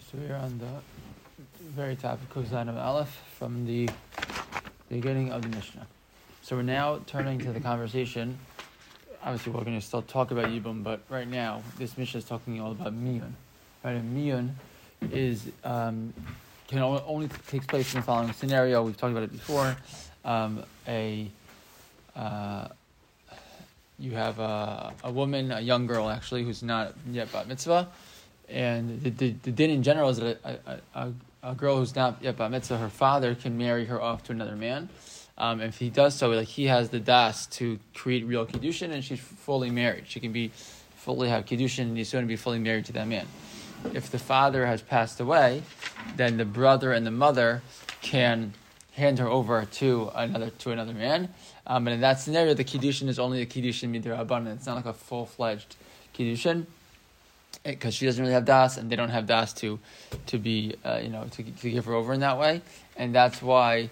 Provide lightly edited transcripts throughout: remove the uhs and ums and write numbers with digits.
So we're on the very topic of Zayin Aleph from the beginning of the Mishnah. So we're now turning to the conversation. Obviously, we're going to still talk about Yibum, but right now, this Mishnah is talking all about Miyun. Right, and Miyun is can only takes place in the following scenario. We've talked about it before. You have a woman, a young girl actually, who's not yet bat mitzvah, and the din in general is that a girl who's not yet bat mitzvah, her father can marry her off to another man. If he does so, like he has the das to create real kiddushin, and she's fully married. She can be fully have kiddushin and Yisuin and be fully married to that man. If the father has passed away, then the brother and the mother can hand her over to another man. And in that scenario, the kiddushin is only a kiddushin midrabanan. It's not like a full-fledged kiddushin, because she doesn't really have das, and they don't have das to be to give her over in that way, and that's why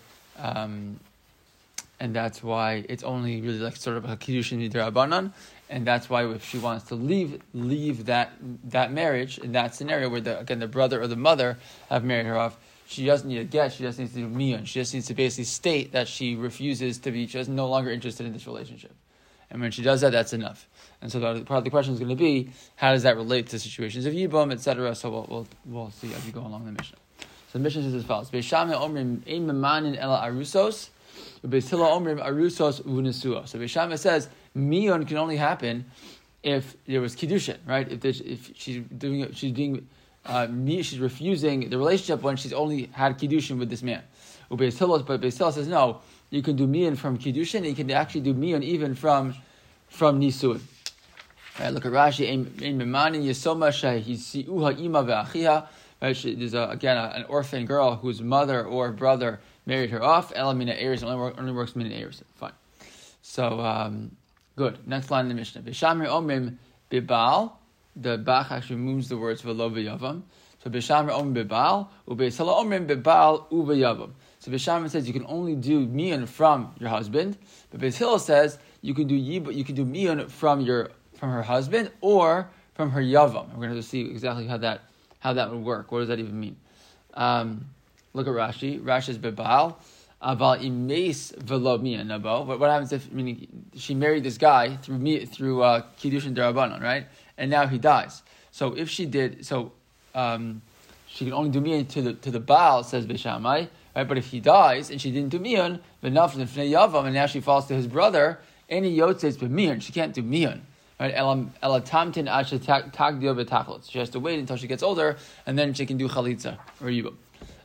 it's only really like sort of a kiddushin midrabanan, and that's why if she wants to leave that marriage in that scenario where the brother or the mother have married her off, she doesn't need a get, she just needs to do miyun. She just needs to basically state that she refuses to be, she's no longer interested in this relationship. And when she does that, that's enough. And so part of the question is going to be, how does that relate to situations of Yibum, etc.? So we'll see as we go along the Mishnah. So the Mishnah says as follows: Beishame omrim ein memanin ela arusos, Beis Hillel omrim arusos u'nesuos. So Beishame says miyun can only happen if there was kiddushin, right? If she's refusing the relationship when she's only had kiddushin with this man. But Beis Hillel says no, you can do miyan from kiddushin, and you can actually do miyan even from nisuin. Right, look at Rashi. Ein memanin yesoma shehisiuha ima ve'achiha. Right, there's an orphan girl whose mother or brother married her off. Ela mina eris only works mina eris. Fine. So good. Next line in the Mishnah. B'shamri omrim bibal. The Bach actually moves the words v'lo v'yavam. So B'shamri omrim bibal, u'Beis Hillel omrim bibal u'v'yavam. So B'shamri says you can only do miyan from your husband, but Beis Hillel says you can do miyan from her husband or from her yavam. We're going to see exactly how that would work. What does that even mean? Look at Rashi. Rashi is bibal. Aval imes v'lo miyan nabo. But what happens if she married this guy through kiddushin derabanan, right? And now he dies. So if she did, she can only do miyan to the Baal, says Beishamai, right? But if he dies and she didn't do miyan, v'naflin fnei yavam, and now she falls to his brother, any yotzes b'miyan, she can't do miyan, right? Ela tamtin ashe tagdio v'tachlot. She has to wait until she gets older, and then she can do chalitza or yibum.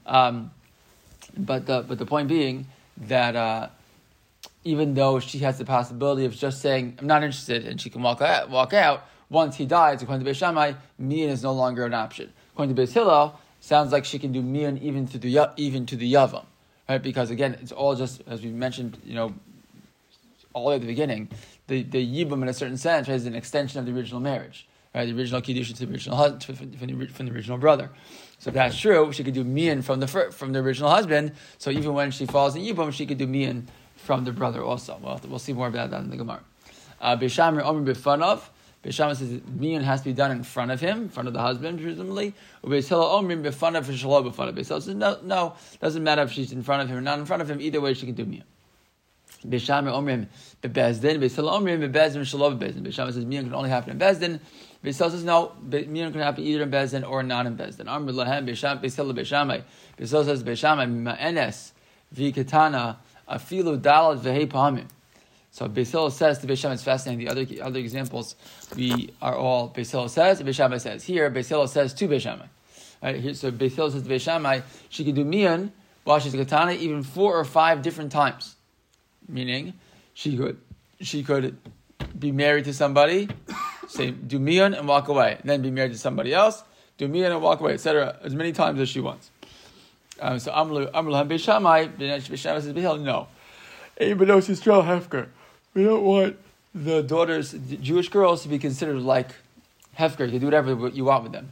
But the point being that even though she has the possibility of just saying I'm not interested, and she can walk out. Once he dies, according to Beis Shammai, miyan is no longer an option. According to Beis Hillel, sounds like she can do miyan even to the yavam, right? Because again, it's all just as we mentioned, all the way at the beginning. The yibum, in a certain sense, is an extension of the original marriage, right? The original kiddushin to the original husband, from the original brother. So if that's true, she could do miyan from the original husband. So even when she falls in yibum, she could do miyan from the brother also. We'll see more about that in the Gemara. Beis Shammai omer b'fanav. Beis Shammai says miyan has to be done in front of him, in front of the husband, presumably. Beis Hillel omrim b'fanav v'shelo b'fanav. Beis Hillel says no, doesn't matter if she's in front of him or not in front of him. Either way, she can do miyan. Beis Shammai omrim bebezdin. Beis Hillel omrim bebezdin v'shelo b'bezdin. Beis Shammai says miyan can only happen in bezdin. Beis Hillel says no, miyan can happen either in bezdin or not in bezdin. Amr lahem Beis Hillel Beis Shammai. Beis Hillel says Beis Shammai ma'enes v'ketana afilu dalad v'hei pahamim. So Beis Hillel says to Beis Shammai, it's fascinating. The other examples we are all Beis Hillel says and Beis Shammai says. Here Beis Hillel says to Beis Shammai. Right here, so Beis Hillel says to Beis Shammai, she can do miyan while she's a katana even 4 or 5 different times. Meaning, she could be married to somebody, say do miyan and walk away, and then be married to somebody else, do miyan and walk away, etc. as many times as she wants. So Amr lahem Beis Shammai. Beis Shammai says Beis Hillel, no. Eibanos Yisrael hefker. We don't want the daughters, the Jewish girls, to be considered like hefker. You can do whatever you want with them.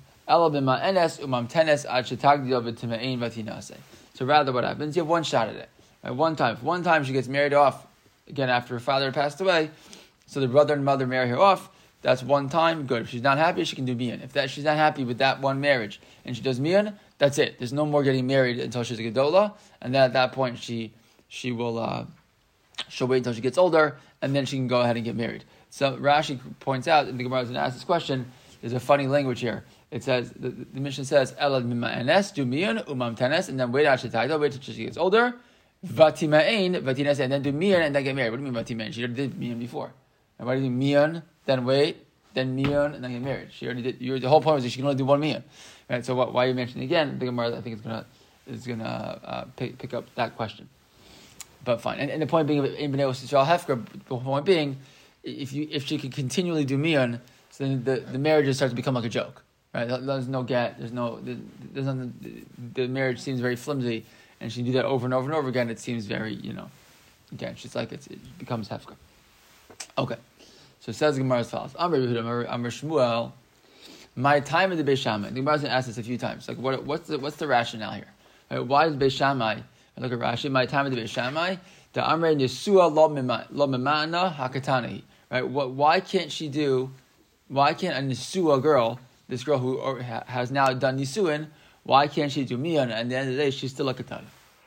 So rather, what happens? You have one shot at it. Right? One time she gets married off again after her father passed away. So the brother and mother marry her off. that's one time, good. If she's not happy, she can do mian. If she's not happy with that one marriage and she does mian, that's it. There's no more getting married until she's a gedola, and then at that point she'll wait until she gets older, and then she can go ahead and get married. So Rashi points out, and the Gemara is going to ask this question, there's a funny language here. It says, the Mishnah says, Elad mima'enes, do miyan, umam tenes, and then wait till she gets older, vatima'ein, vatines, and then do miyan, and then get married. What do you mean vatima'ein? She already did miyan before. And why do you mean miyan, then wait, then miyan, and then get married? She already did, the whole point was that she can only do one miyan. Right? So why are you mentioning it again? The Gemara, I think, is going to pick up that question. But fine. And the point being, in Bnei Yisrael Hefker, the point being, if she can continually do miyan, so then the marriages start to become like a joke. Right? There's no get. There's nothing. The marriage seems very flimsy, and she do that over and over and over again. It seems very, again, she's like it becomes hefker. Okay, so it says the Gemara as follows: Amar Yehuda, Amar Shmuel, my time of the Beis Shammai. The Gemara's going to ask this a few times. Like, what's the rationale here? Right? Why is Beis Shammai? Look at Rashi. My time of the Beis Shammai. The Amar Yesua lo mimana hakatani. Right? Why can't a Nesua girl? This girl who has now done Nisuin, why can't she do Miyan? And at the end of the day, she's still a Katana.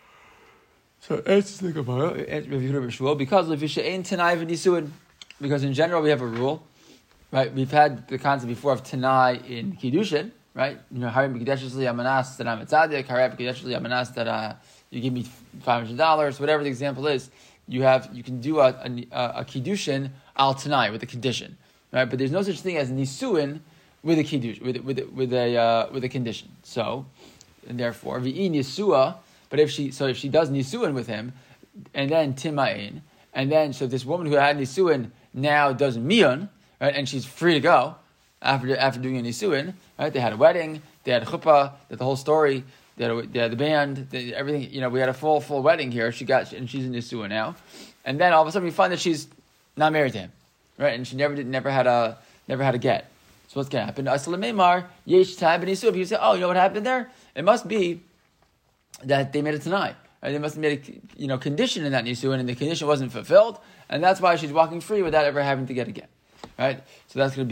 So answers the Gemara, because Levisha ain't Tanai Nisuin. Because in general, we have a rule, right? We've had the concept before of Tanai in Kiddushin, right? Harim B'Kedesh Li Amanas that I'm a tzaddik, Harim B'Kedesh Li Amanas that you give me $500, whatever the example is. You can do a Kiddushin al Tanai with a condition, right? But there's no such thing as Nisuin with a kiddush, with a condition. So, and therefore, v'i nisua. But if she does nisuin with him, and then tima'in, and then so this woman who had nisuin now does miyan, right, and she's free to go after doing a nisuin, right? They had a wedding, they had a chuppah, they had the whole story, they had the band, everything. We had a full wedding here. And she's in nisuin now, and then all of a sudden we find that she's not married to him, right? And she never had a get. So what's going to happen? You say, oh, you know what happened there? It must be that they made it tonight. Right? They must have made a condition in that nisuin, and the condition wasn't fulfilled, and that's why she's walking free without ever having to get again. Right? So that's going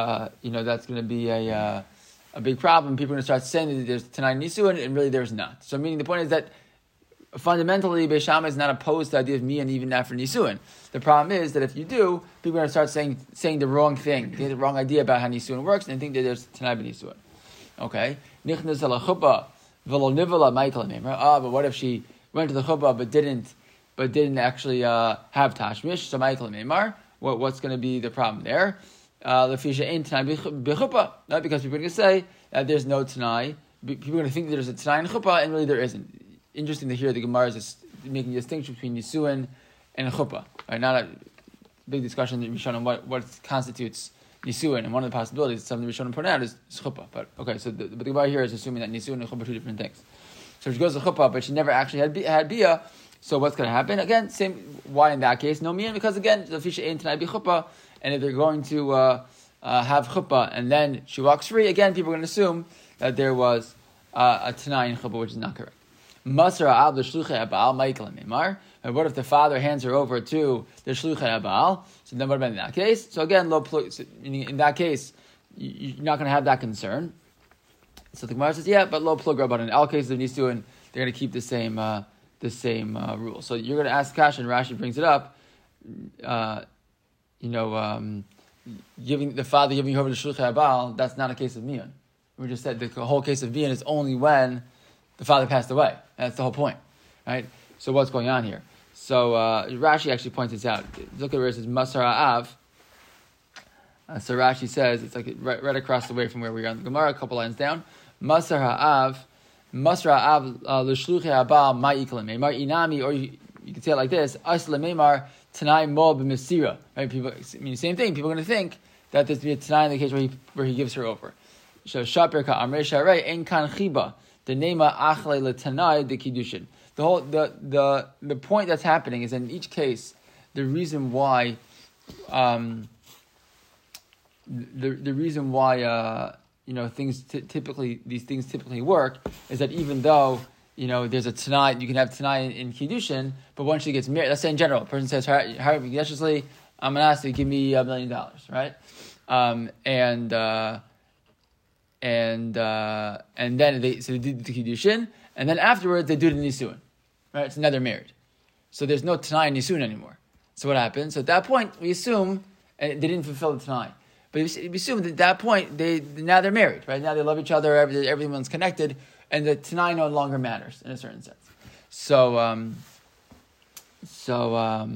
to be a big problem. People are going to start saying that there's tonight nisuin, and really there's not. So meaning the point is that fundamentally, Beis Shammai is not opposed to the idea of miyan even after nisuin. The problem is that if you do, people are going to start saying the wrong thing, the wrong idea about how nisuin works, and think that there's tanai b'nisuin. Okay, nichnas ala chuppah v'lo nivala ma'ikal nemer. But what if she went to the chuppah but didn't actually have tashmish? So ma'ikal nemer. What's going to be the problem there? Lefisha ain't tanai b'chuppah. Not because people are going to say that there's no tanai. People are going to think that there's a tanai in chuppah, and really there isn't. Interesting to hear the Gemara is making a distinction between Nisuin and Chuppah. Right? Not a big discussion in Rishonim what constitutes Nisuin, and one of the possibilities, something the Rishonim point out, is Chuppah. But okay, so the Gemara here is assuming that Nisuin and Chuppah are two different things. So she goes to Chuppah, but she never actually had Bia. So what's going to happen? Again, same. Why in that case no miyan? Because again, the fisha ain't tonight be Chuppah, and if they're going to have Chuppah and then she walks free, again, people are going to assume that there was a Tanai in Chuppah, which is not correct. Masra ab the shluchei abal Michael Mimar. And what if the father hands her over to the shluchei abal? So then what about in that case? So again, in that case, you're not going to have that concern. So the Gemara says, yeah, but lo plug. But in all cases of nisuin, they're going to keep the same rule. So you're going to ask Kash, and Rashi brings it up. Giving the father giving her over to shluchei abal, that's not a case of miyan. We just said the whole case of miyan is only when the father passed away. That's the whole point, right? So what's going on here? So Rashi actually points this out. Look at where it says Masar Av. So Rashi says, it's like right across the way from where we are in the Gemara, a couple lines down. Masar Av l'shluchei abal ma'iklam meimar inami, or you can say it like this: Asla meimar tanai mo b'mesira. Right? People, the same thing. People are going to think that there's to be a tanai in the case where he gives her over. So shaper ka amrei sharei ein kan chiba. The nema achle letanai the kiddushin. The point that's happening is in each case the reason why things typically work is that even though there's a tanai, you can have tanai in kiddushin, but once she gets married, let's say in general, a person says, I'm going to ask you to give me $1 million, right? and then they do the kiddushin, and then afterwards they do the nisuin, right? So now they're married. So there's no Tanai and Nisuin anymore. So what happens? So at that point, we assume, and they didn't fulfill the Tanai, but we assume that at that point, now they're married, right? Now they love each other, everyone's connected, and the Tanai no longer matters in a certain sense. So, let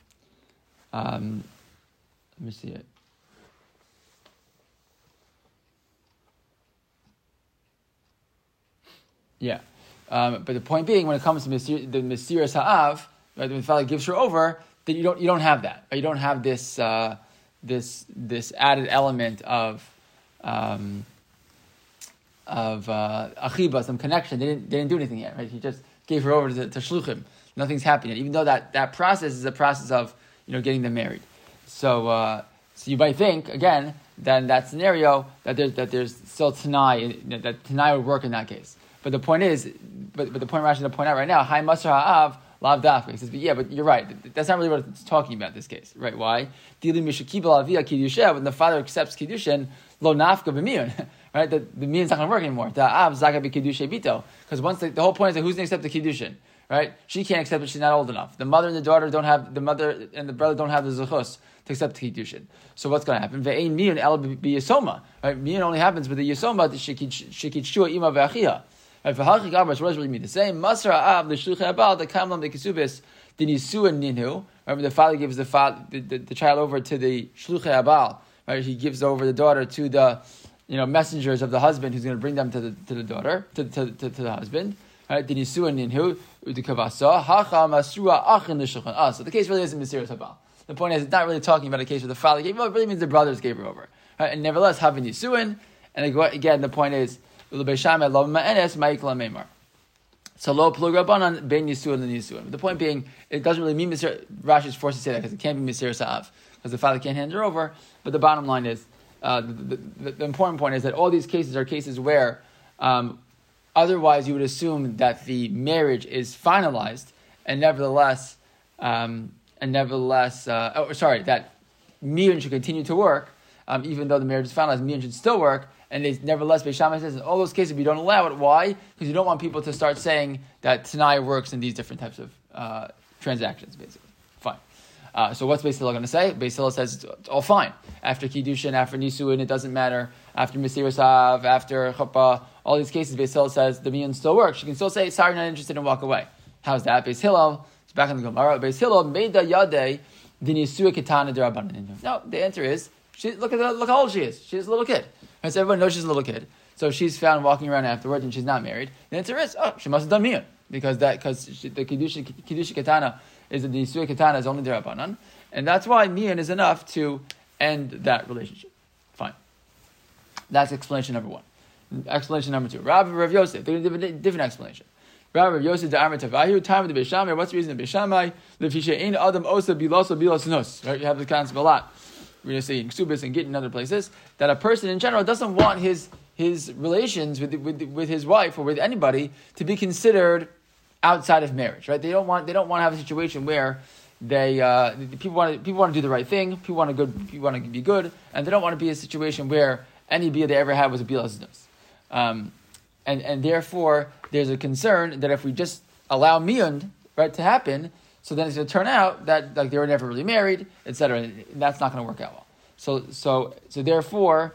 me see it. Yeah. But the point being, when it comes to the Mesiras Ha'av, right, when the father gives her over, then you don't have that. Right? You don't have this added element of achiba, some connection. They didn't do anything yet. Right? He just gave her over to shluchim. Nothing's happened yet, even though that process is a process of getting them married. So you might think again that in that scenario that there's still Tanai, that Tanai would work in that case. But the point is, but the point Rashi to point out right now, Hai Masar Ha'av Lav Dafka. He says, but you're right. That's not really what it's talking about in this case, right? Why? When the father accepts kiddushin, lo nafka b'miyun, right? The miyun's not going to work anymore. Da'av zaka b'kiddushay bito, because once the whole point is that who's going to accept the kiddushin, right? She can't accept it; she's not old enough. The mother and the daughter don't have the brother don't have the zuchus to accept the kiddushin. So what's going to happen? Ve'ein miyun el b'yasoma, right? Miyun only happens with the yasoma, the shekitshua ima ve'achia. Right, for halachik avos, what does it really mean? The same Masar Ha'av l'shluchei habal the kamlam the kesubis the nisuin ninhu. Right, the father gives the child over to the shluchei habal. Right, he gives over the daughter to the messengers of the husband who's going to bring them to the daughter to the husband. Right, the nisuin ninhu the kavasa hacha masrua achin l'shulchan. So the case really isn't Mesiras Habal. The point is, it's not really talking about a case where the father gave her over. It really means the brothers gave her over. Right, and nevertheless having nisuin. And again, the point is. So lo plug rabbanan ben yisuin and yisuin. The point being, it doesn't really mean Rashi is forced to say that because it can't be Mesiras Ha'av because the father can't hand her over. But the bottom line is, the important point is that all these cases are cases where otherwise you would assume that the marriage is finalized, and nevertheless, that miyun should continue to work, even though the marriage is finalized. Miyun should still work. And nevertheless, Beis Shammai says in all those cases we don't allow it. Why? Because you don't want people to start saying that Tanai works in these different types of transactions, basically. Fine. So what's Beis Hillel going to say? Beis Hillel says it's all fine. After Kiddushin, after Nisuin, it doesn't matter. After Mesiras Ha'av, after Chuppah, all these cases, Beis Hillel says the miyun still works. You can still say, sorry, not interested, and walk away. How's that? Beis Hillel, it's back in the Gemara. Beis Hillel made the yadeh the Nisui Ketana derabanan. No, the answer is, look how old she is. She's a little kid. Right, so everyone knows she's a little kid. So if she's found walking around afterwards and she's not married, the answer is, she must have done miyun. Because the Kiddush Ketana is the Nisui Ketana is only derabanan. And that's why miyun is enough to end that relationship. Fine. That's explanation number one. Explanation number two. Rabbi Rav Yosef, they're going to give a different explanation. Rabbi Rav Yosef, the Amar Tavahu, time of the Beis Shammai. What's the reason of Beis Shammai? Lefisha ein adam osa bilaso bilas nus. Right, you have the concept a lot. We're going to say in Ksubis and Git in other places, that a person in general doesn't want his relations with his wife or with anybody to be considered outside of marriage, right? They don't want to have a situation where people want to do the right thing, people want to be good, and they don't want to be in a situation where any bia they ever had was a bila znus. And therefore there's a concern that if we just allow miyun, right, to happen, so then it's going to turn out that like they were never really married, etc. And that's not going to work out well. So therefore,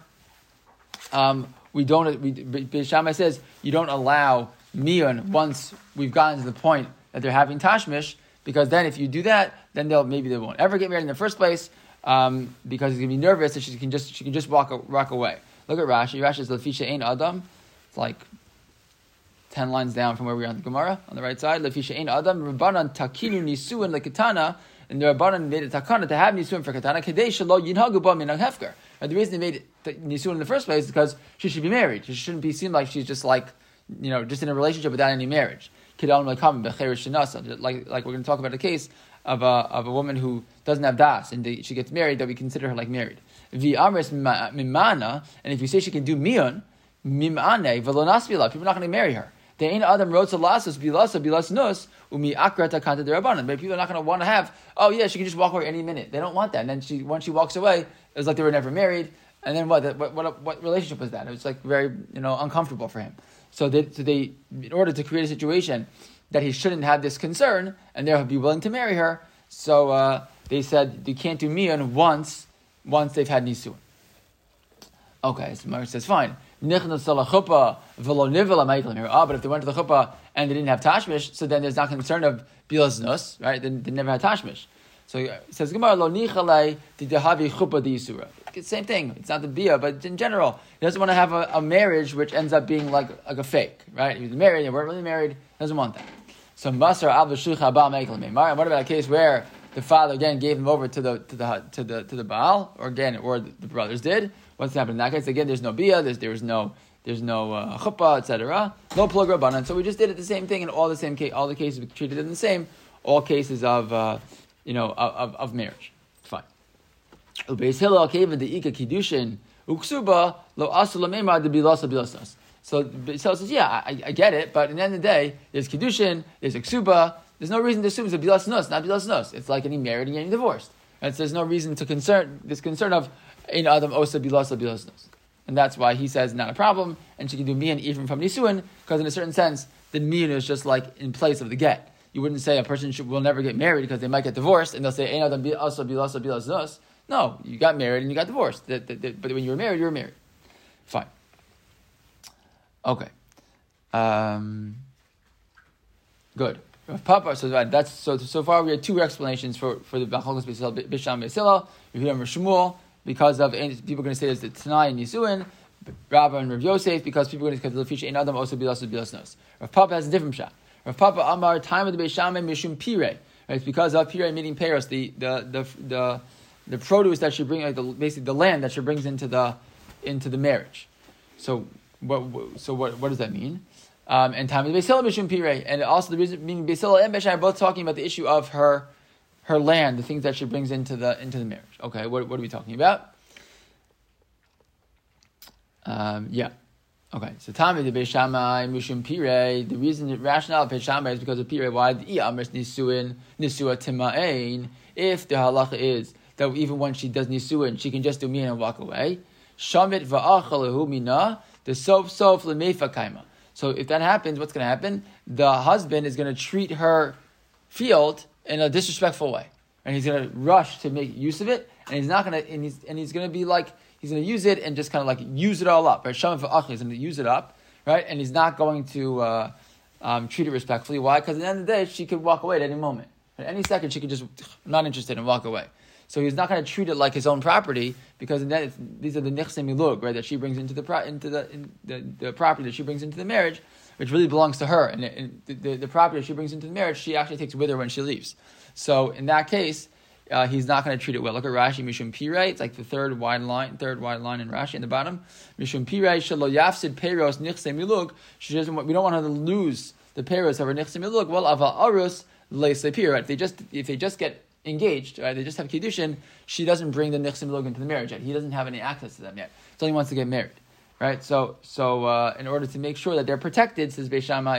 Beis Shammai says you don't allow miyun once we've gotten to the point that they're having tashmish, because then if you do that, then maybe they won't ever get married in the first place, because he's going to be nervous that she can just walk away. Look at Rashi. Rashi says lefisha ein adam. It's like 10 lines down from where we are on the Gemara, on the right side. Lefisha ein adam rabbanan takinu nisuin lekatana, and the rabbanan made a takana to have nisuin for katana kedei shelo yinhagu ba minag hefker. And the reason they made nisuin in the first place is because she should be married. She shouldn't be seen like she's just like just in a relationship without any marriage. Like we're going to talk about a case of a woman who doesn't have das and she gets married, that we consider her like married. V'amres mimana, and if you say she can do miyun mimane v'lonasvila, people are not going to marry her. The ain't adam rotza lasos bilas nus umi akrata kanta derabanan. But people are not going to want to have. Oh yeah, she can just walk away any minute. They don't want that. And then once she walks away, it's like they were never married, And then what relationship was that? It was like very uncomfortable for him. So they in order to create a situation that he shouldn't have this concern and therefore be willing to marry her, so they said you can't do miyun once they've had nisuin. Okay, so Mar says fine. But if they went to the chuppah and they didn't have tashmish, so then there's not concern of bilas nus, right? Then they never had tashmish. So it says Gemara lo nichalei tidahavi chuppah di yisura. Same thing. It's not the bia, but in general, he doesn't want to have a marriage which ends up being like a fake, right? He was married, they weren't really married. He doesn't want that. So Masar al v'shucha ba meikal meimar. And what about a case where the father again gave him over to the Baal, or the brothers did? What's happened in that case? Again, there's no bia, there's no chuppah, etc. No plug rabbanan. So we just did it the same thing in all the cases we treated it the same. All cases of marriage. Fine. Ubeis Hillel even the ika kiddushin uksuba lo asul lamemar de bilasa bilasas. So Hillel says, yeah, I get it, but at the end of the day, there's kiddushin, there's uksuba. There's no reason to assume it's a bilas nus, not bilas nus. It's like any married and any divorced. And so there's no reason to concern of in adam osa bilasa bilas nus. And that's why he says not a problem, and she can do mian even from nisuin, because in a certain sense, the mian is just like in place of the get. You wouldn't say a person will never get married because they might get divorced, and they'll say ein adam osa bilasa bilas nus. No, you got married and you got divorced. But when you were married, you were married. Fine. Okay. Good. Papa, so far we had two explanations for the Bachalkas Bisham Beisila, Yehuda Shmuel, because of people are going to say there's the Tanai and Yisuin, Rabba and Rav Yosef, because people are going to say the feature in Adam also bilas nos. Rav Papa has a different shot. Rav Papa Amar time of the Beisham Mishum Pire. Right? It's because of Pire meaning Peros, the produce that she brings, basically the land that she brings into the marriage. So what does that mean? And time of the Beisila Mishum Pire, and also the reason meaning Beisila and Beishan are both talking about the issue of her land, the things that she brings into the marriage. Okay, what are we talking about? Yeah. Okay, so Tami the Beis Shammai Mishum Pirei. The reason, the rationale of Beis Shammai is because of Pirei. Why the Amris Nisuin Nisua Timain? If the halacha is that even when she does Nisuin, she can just do mina and walk away. Shamit va'achalehu mina the sof lemefa kaima. So if that happens, what's going to happen? The husband is going to treat her field in a disrespectful way, and he's going to rush to make use of it, and he's not going to, and he's going to be like, he's going to use it and just kind of like use it all up. Right? Shaman for Achli is going to use it up, right? And he's not going to treat it respectfully. Why? Because at the end of the day, she could walk away at any moment. At any second, she could just, I'm not interested, and walk away. So he's not going to treat it like his own property, because then these are the nichse milug, right, that she brings into the property that she brings into the marriage, which really belongs to her. And the property that she brings into the marriage, she actually takes with her when she leaves. So in that case, he's not going to treat it well. Look at Rashi, Mishum Pirei. It's like the third wide line in Rashi in the bottom. Mishum Pirei shelo yafsid peiros nichse milug. We don't want her to lose the peiros of her nichse milug. Well, aval arus leise pirei. If they just get engaged, right? They just have kiddushin. She doesn't bring the nichse milug into the marriage yet. He doesn't have any access to them yet. So he wants to get married, right? So in order to make sure that they're protected, says Beis Shammai,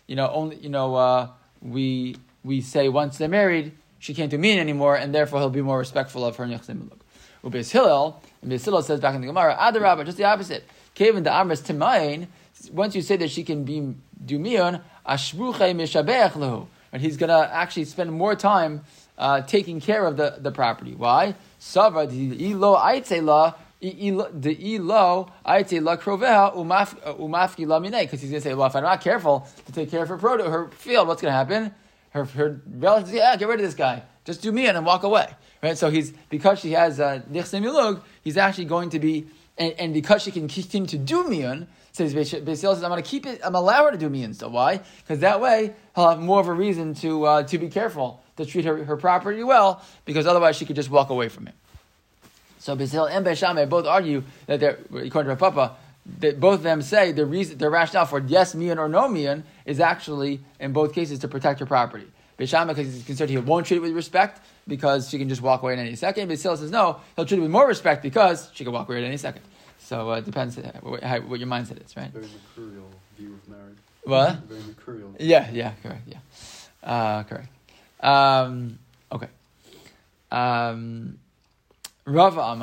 we say once they're married, she can't do min anymore, and therefore he'll be more respectful of her nichse milug. Beis Hillel, and Beis Hillel says back in the Gemara, Adarabba, just the opposite. Kevin the Amris Timayin. Once you say that she can do miyun, ashbuche mishabeach lehu, and he's going to actually spend more time taking care of the property. Why? Sava the ilo aitzela the ilo aitzela kroveha umafki lamine, because he's going to say, well, if I'm not careful to take care of her field, what's going to happen? Her relatives say, get rid of this guy. Just do miyun and walk away. Right? So because she has nichse milug, he's actually going to be, and because she can continue to do miyun, says Beis Hillel says, I'm going to keep it, I'm allow her to do miyun still. Why? Because that way he'll have more of a reason to be careful, to treat her property well, because otherwise she could just walk away from it. So Beis Hillel and Beis Shammai both argue that according to Rav Papa, that both of them say the rationale for yes miyun or no miyun is actually in both cases to protect her property. Beis Shammai, because he's concerned he won't treat it with respect because she can just walk away in any second. Beis Hillel says no, he'll treat it with more respect because she can walk away at any second. So it depends what your mindset is, right? Very mercurial view of marriage. What? Very mercurial. Yeah, correct. Yeah, correct. Okay. Rava Amar,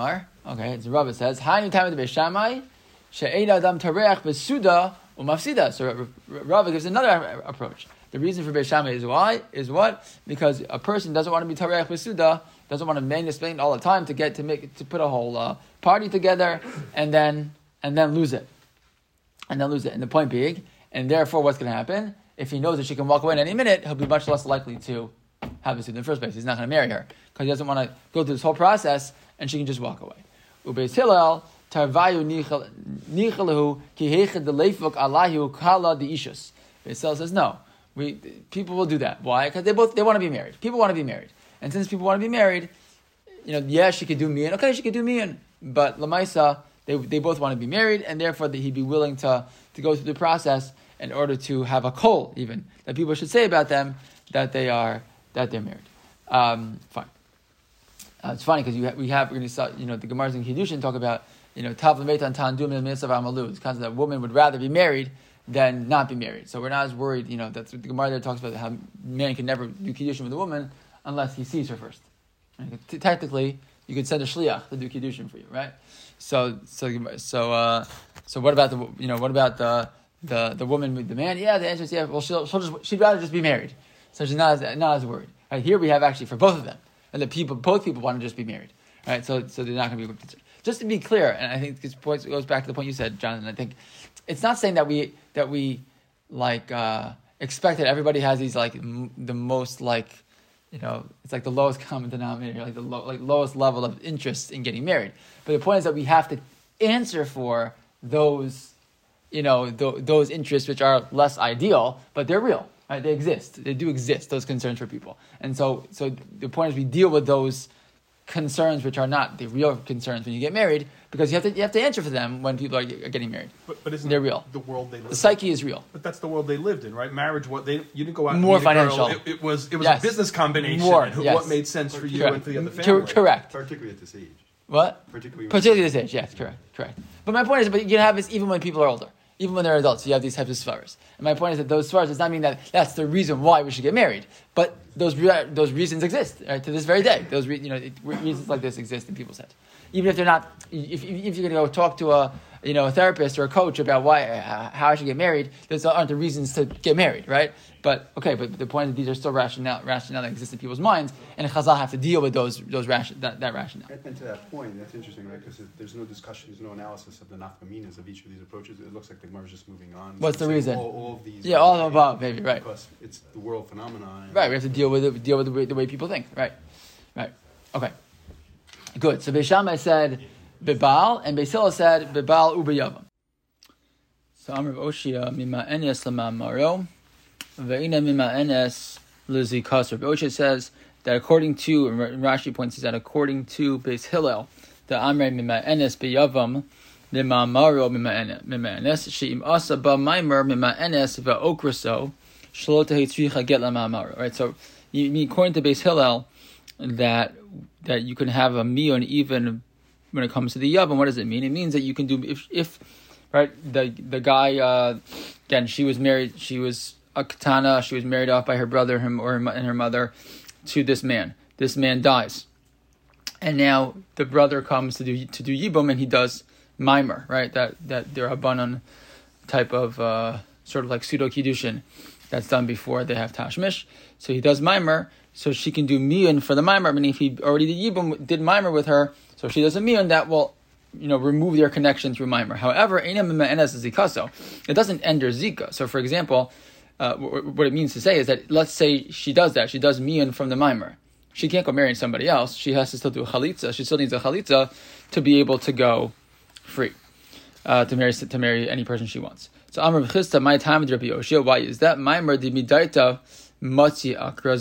Okay, it's Rav says, "Hainu time of the Beishamai, she'ein adam tareach besuda umafsida." So Rav gives another approach. The reason for Beishamai is what? Because a person doesn't want to be tareach besuda, doesn't want to explain all the time to put a whole party together and then lose it, and the point being, and therefore, what's going to happen? If he knows that she can walk away in any minute, he'll be much less likely to have a suit in the first place. He's not going to marry her because he doesn't want to go through this whole process, and she can just walk away. Ubeis Hillel tarvayu nichalahu ki hechad delefuk alahu kala deishus. Beis Hillel says no. People will do that. Why? Because they want to be married. People want to be married, and since people want to be married, she could do mian. Okay, she could do mian, but lamaisa they both want to be married, and therefore he'd be willing to go through the process in order to have a kol, even that people should say about them that they're married. Fine. It's funny because we're going to start, the Gemara's in Kiddushin talk about, tav l'meitan tandum l'misav amalu. It's kind of that woman would rather be married than not be married. So we're not as worried, that's what the Gemara there talks about, how man can never do Kiddushin with a woman unless he sees her first. Technically, you could send a shliach to do Kiddushin for you, right? So what about the woman with the man? Yeah, the answer is yeah. Well, she'd rather just be married, so she's not as worried. Right, here we have actually for both of them, and both people want to just be married. Right, so they're not going to be concerned. Just to be clear, and I think this point goes back to the point you said, Jonathan. I think it's not saying that we expect that everybody has these the most it's like the lowest common denominator, like the lowest level of interest in getting married. But the point is that we have to answer for those, those interests which are less ideal, but they're real. Right? They exist. They do exist. Those concerns for people, and so the point is we deal with those concerns which are not the real concerns when you get married, because you have to answer for them when people are getting married. But isn't they're real? The world they live. The psyche is real. But that's the world they lived in, right? Marriage. You didn't go out and more meet financial. A girl. It was Yes. a business combination. More, and yes. What made sense for you Correct. and for the other family. Correct. Particularly at this age. What? Particularly this age. Yes, correct. But my point is, you can have this even when people are older. Even when they're adults, you have these types of svaras. And my point is that those svaras does not mean that that's the reason why we should get married. But those reasons exist, right, to this very day. Those reasons like this exist in people's heads. Even if they're not, if you're going to go talk to a therapist or a coach about how I should get married, those aren't the reasons to get married, right? But the point is that these are still rationale that exist in people's minds, and Chazal have to deal with that rationale. And to that point, that's interesting, right? Because there's no discussion, there's no analysis of the nafkaminas of each of these approaches. It looks like the Gemara is just moving on. What's the reason? All of these. Yeah, all of them above, maybe, right? Because it's the world phenomenon. Right, we have to deal with the way people think. Right. Okay. Good. So Beis Shammai said Bibal, and Beis Hillel said Bibal u'beyavam. So Amr Oshia mima enes lamamaro, ve'ina mima enes lizikasr. Oshia says that according to, and Rashi points that according to Beis Hillel, the Amr mima enes beyavam limamaro mima enes she'im asa ba maimer mima enes ve'okraso shalot he'tzricha get lamamaro. Right. So you mean according to Beis Hillel that you can have a miyun even when it comes to the yavam. What does it mean? It means that you can do if right the guy again, she was married, she was a katana, she was married off by her brother and her mother to this man. This man dies, and now the brother comes to do yibum, and he does mimer, right? That they're a banan type of sort of like pseudo kiddushin that's done before they have tashmish. So he does mimer, so she can do miyun for the mimer. I mean, if he already did mimer with her, so she does a miyun, that will remove their connection through mimer. However, it doesn't end their zika. So, for example, what it means to say is that let's say she does miyun from the mimer. She can't go marry somebody else. She has to still do a chalitza. She still needs a chalitza to be able to go free, to marry any person she wants. So Amr B'chista, my time with Rabbi Yoshia. Why is that? Mimer di midaita matzi akra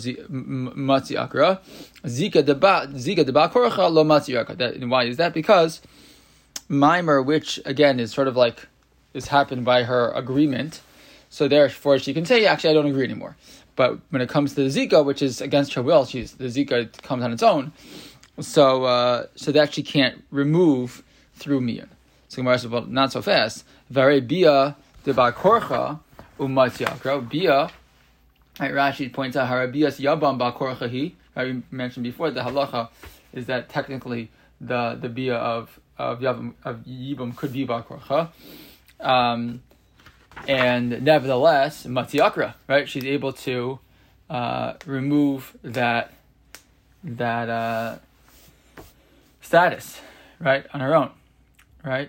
zika deba korcha lo matzi akra. And why is that? Because mimer, which again is sort of like is happened by her agreement, so therefore she can say, actually, I don't agree anymore. But when it comes to the zika, which is against her will, the zika comes on its own. So that she can't remove through miyun. So Gemara says, well, not so fast. Vare bia deba korcha umatzi akra bia. Right, Rashi points out harabias yabam ba korcha hi. We mentioned before the halacha is that technically the bia of Yibum could be Bar Korcha. And nevertheless, Matziakra, right? She's able to remove that status, right, on her own, right?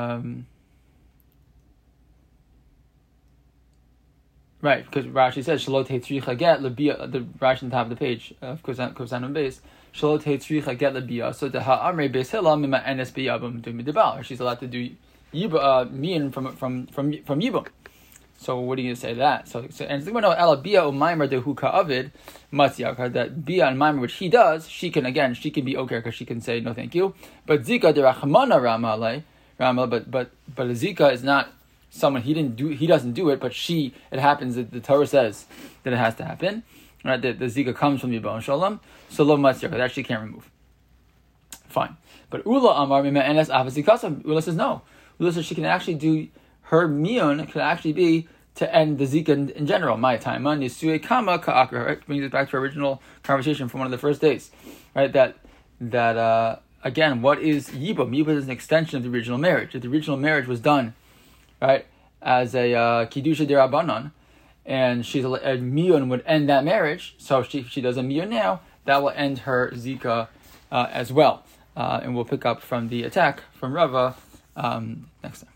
Right, because Rashi says Shalot Heitzricha get lebia. The Rashi on top of the page of Kosanim base Shalot Heitzricha get lebia. So the Ha'amrei Beis Hillel Mima Enes B'Yabam Dumidibal. She's allowed to do mian from Yibum. So what are you going to say to that? So and it's no Ela Bia Umaymer Dehu Ka'avid Matziakar, that Bia and Maimer, which he does, she can be okay because she can say no thank you. But Zika derachmana Rama, but Zika is not someone he doesn't do it, but it happens that the Torah says that it has to happen. Right? The Zika comes from Yibam Shalom, so Lo Matziakar, that she can't remove. Fine. But Ula Amar Mima Enes Avazikasa, Ula says no. Ula says she can actually do her miyun could actually be to end the Zika in general. My time, Nisue Kama Ka'akra, right? Brings us back to our original conversation from one of the first days, right? That again, what is Yibum? Yibum is an extension of the original marriage. If the original marriage was done, right, as a Kiddusha Derabanan, and she's a miyun would end that marriage. So if she does a miyun now, that will end her Zika as well. And we'll pick up from the attack from Rava next time.